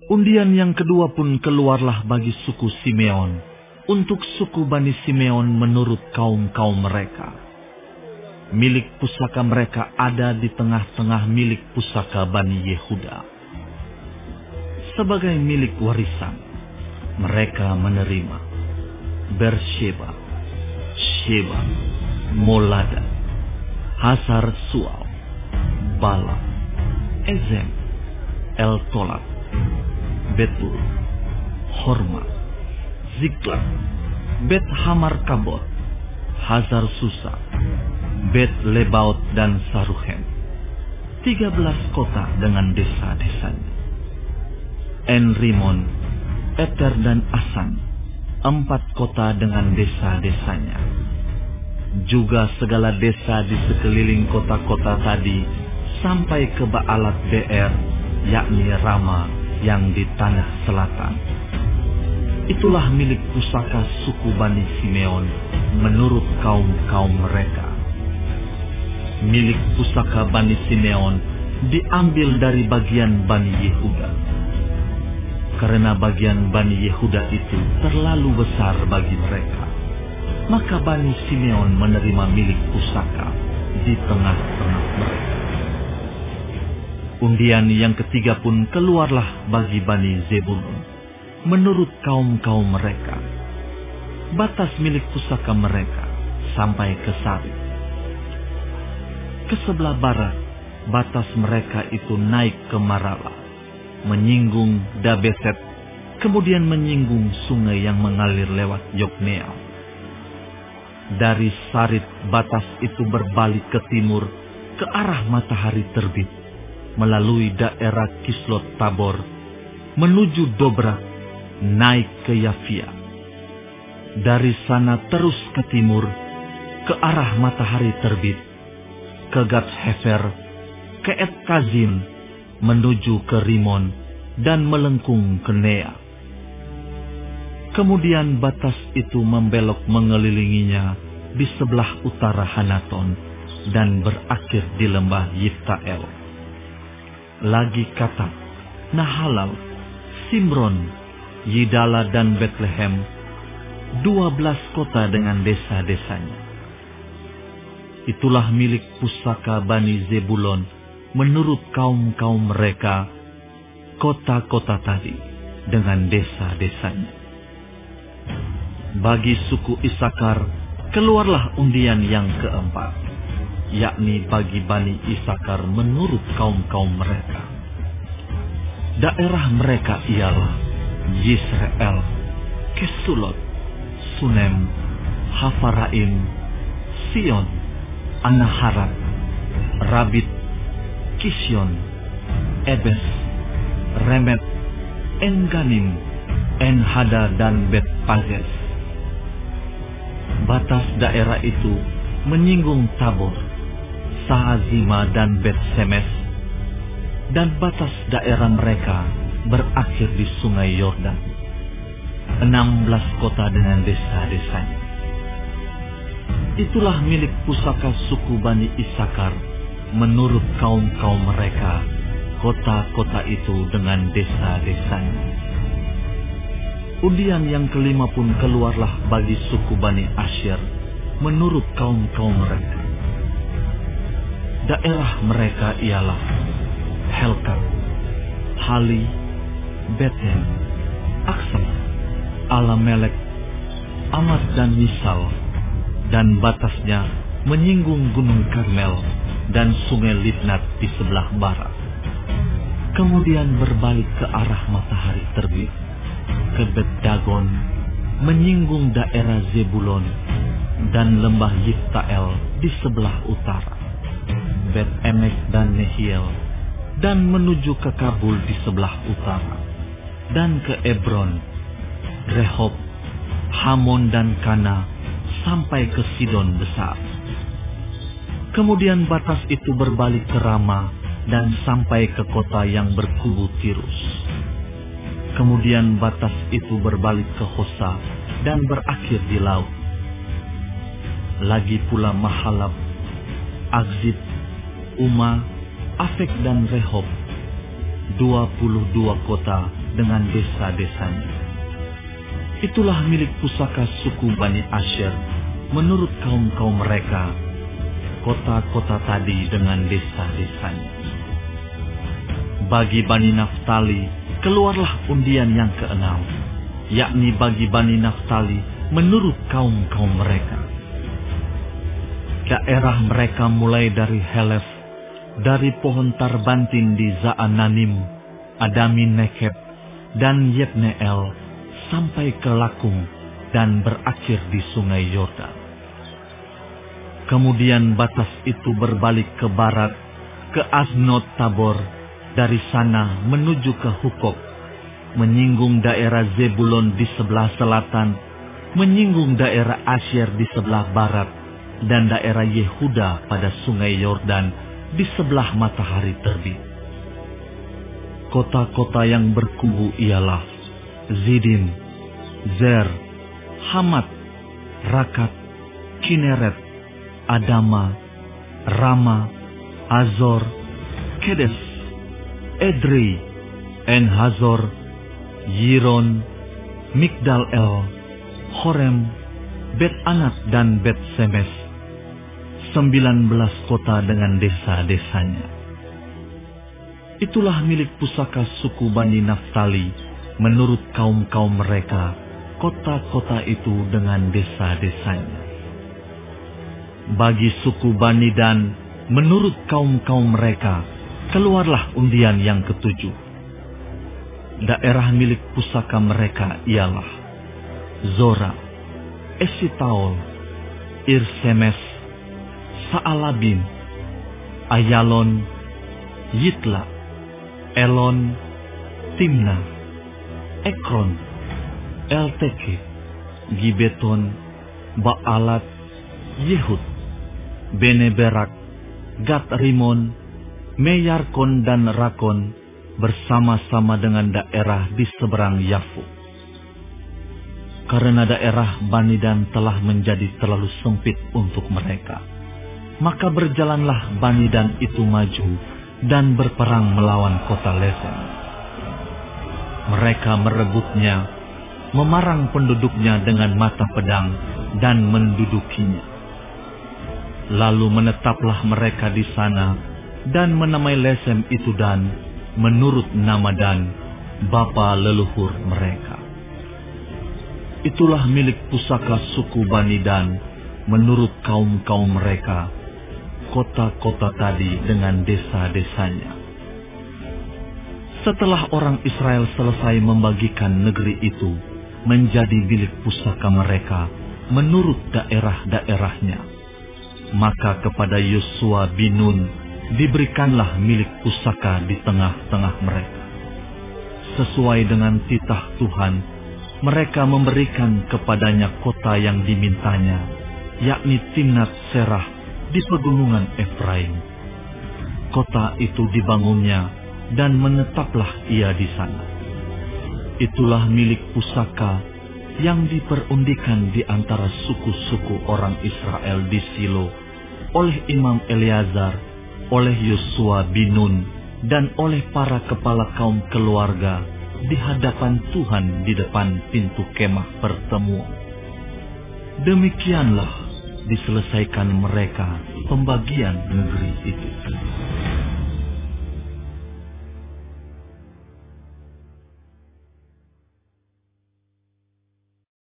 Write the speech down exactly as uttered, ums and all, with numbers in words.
Undian yang kedua pun keluarlah bagi suku Simeon, untuk suku Bani Simeon menurut kaum-kaum mereka. Milik pusaka mereka ada di tengah-tengah milik pusaka Bani Yehuda. Sebagai milik warisan, mereka menerima Bersheba, Sheba, Molada, Hasar Sual, Bala, Ezem, El-Tolat, Betul, Horma, Ziklag, Bet Hamar Kabot, Hazar Susa, Bet Lebaot dan Saruhen. Tiga belas kota dengan desa-desanya. En-Rimon, Eter dan Asan, empat kota dengan desa-desanya. Juga segala desa di sekeliling kota-kota tadi sampai ke Baalat Beer, yakni Rama yang di tanah selatan. Itulah milik pusaka suku Bani Simeon menurut kaum-kaum mereka. Milik pusaka Bani Simeon diambil dari bagian Bani Yehuda. Karena bagian Bani Yehuda itu terlalu besar bagi mereka, maka Bani Simeon menerima milik pusaka di tengah-tengah mereka. Undian yang ketiga pun keluarlah bagi Bani Zebulun, menurut kaum-kaum mereka. Batas milik pusaka mereka sampai ke Sari. Ke sebelah barat, batas mereka itu naik ke Marala, menyinggung Dabeset, kemudian menyinggung sungai yang mengalir lewat Yokneam. Dari Sarit, batas itu berbalik ke timur, ke arah matahari terbit, melalui daerah Kislot Tabor, menuju Dobrak, naik ke Yafia. Dari sana terus ke timur, ke arah matahari terbit, ke Gat Hefer, ke Et Kazim, menuju ke Rimon, dan melengkung ke Nea. Kemudian batas itu membelok mengelilinginya di sebelah utara Hanaton, dan berakhir di lembah Yiftael. Lagi kata Nahalal, Simron, Yidala dan Betlehem, dua belas kota dengan desa-desanya. Itulah milik pusaka Bani Zebulon menurut kaum-kaum mereka, kota-kota tadi dengan desa-desanya. Bagi suku Isakar keluarlah undian yang keempat, yakni bagi Bani Isakar menurut kaum-kaum mereka. Daerah mereka ialah Yisrael, Kesulot, Sunem, Hafaraim, Sion, Anaharat, Rabit, Kisyon, Ebes, Remet, Enganim, Enhada dan Bet Pazes. Batas daerah itu menyinggung Tabor, Sahazima dan Bet Semes, dan batas daerah mereka berakhir di sungai Yordan. Enam belas kota dengan desa-desanya. Itulah milik pusaka suku Bani Isakar menurut kaum-kaum mereka, kota-kota itu dengan desa-desanya. Undian yang kelima pun keluarlah bagi suku Bani Asher menurut kaum-kaum mereka. Daerah mereka ialah Helkat, Hali, Beten, Aksam, Alamelek, Amat dan Misal, dan batasnya menyinggung Gunung Karmel dan Sungai Libnat di sebelah barat. Kemudian berbalik ke arah matahari terbit, ke Bet Dagon, menyinggung daerah Zebulon, dan lembah Yiftael di sebelah utara, Bet Emek dan Nehiel, dan menuju ke Kabul di sebelah utara, dan ke Ebron, Rehob, Hamon dan Kana, sampai ke Sidon besar. Kemudian batas itu berbalik ke Rama dan sampai ke kota yang berkubu Tirus. Kemudian batas itu berbalik ke Hosa dan berakhir di laut. Lagi pula Mahalab, Agzib, Uma, Afek dan Rehob, dua puluh dua kota dengan desa-desanya. Itulah milik pusaka suku Bani Asher menurut kaum-kaum mereka, kota-kota tadi dengan desa-desanya. Bagi Bani Naftali, keluarlah undian yang keenam, yakni bagi Bani Naftali menurut kaum-kaum mereka. Daerah mereka mulai dari Helef, dari pohon tarbantin di Zaananim, Adami Nekeb, dan Yebneel, sampai ke Lakum dan berakhir di sungai Yordan. Kemudian batas itu berbalik ke barat, ke Aznot Tabor, dari sana menuju ke Hukok, menyinggung daerah Zebulon di sebelah selatan, menyinggung daerah Asyer di sebelah barat, dan daerah Yehuda pada sungai Yordan di sebelah matahari terbit. Kota-kota yang berkubu ialah Zidim, Zer, Hamat, Rakat, Kineret, Adama, Rama, Azor, Kedes, Edrei, En-Hazor, Yiron, Migdal-El, Horem, Bet-Anat dan Bet-Semes, sembilan belas kota dengan desa-desanya. Itulah milik pusaka suku Bani Naftali menurut kaum-kaum mereka, kota-kota itu dengan desa-desanya. Bagi suku Bani Dan menurut kaum-kaum mereka, keluarlah undian yang ketujuh. Daerah milik pusaka mereka ialah Zora, Esitaol, Irsemes, Saalabin, Ayalon, Yitla, Elon, Timna, Ekron, Elteke, Gibeton, Baalat, Yehud, Beneberak, Gat Rimon, Meyarkon dan Rakon bersama-sama dengan daerah di seberang Yafu. Karena daerah Bani Dan telah menjadi terlalu sempit untuk mereka, maka berjalanlah Bani Dan itu maju dan berperang melawan kota Lesem. Mereka merebutnya, memarang penduduknya dengan mata pedang dan mendudukinya. Lalu menetaplah mereka di sana dan menamai Lesem itu Dan menurut nama Dan, bapa leluhur mereka. Itulah milik pusaka suku Bani Dan menurut kaum-kaum mereka, kota-kota tadi dengan desa-desanya. Setelah orang Israel selesai membagikan negeri itu menjadi milik pusaka mereka menurut daerah-daerahnya, maka kepada Yosua bin Nun diberikanlah milik pusaka di tengah-tengah mereka. Sesuai dengan titah Tuhan, mereka memberikan kepadanya kota yang dimintanya, yakni Timnat Serah di pegunungan Efraim. Kota itu dibangunnya dan menetaplah ia di sana. Itulah milik pusaka yang diperundikan di antara suku-suku orang Israel di Silo oleh Imam Eleazar, oleh Yosua bin Nun, dan oleh para kepala kaum keluarga di hadapan Tuhan di depan pintu kemah pertemuan. Demikianlah diselesaikan mereka pembagian negeri itu.